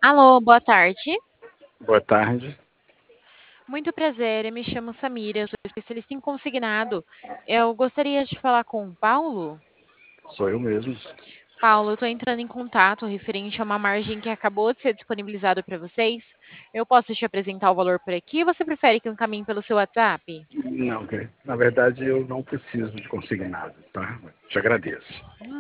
Alô, boa tarde. Boa tarde, Muito prazer, eu me chamo Samira, eu sou especialista em consignado. Eu gostaria de falar com o Paulo. sou eu mesmo. Paulo, eu estou entrando em contato referente a uma margem que acabou de ser disponibilizada para vocês. Eu posso te apresentar o valor por aqui ou você prefere que eu encaminhe pelo seu WhatsApp? Não, na verdade eu não preciso de consignado, tá? Te agradeço.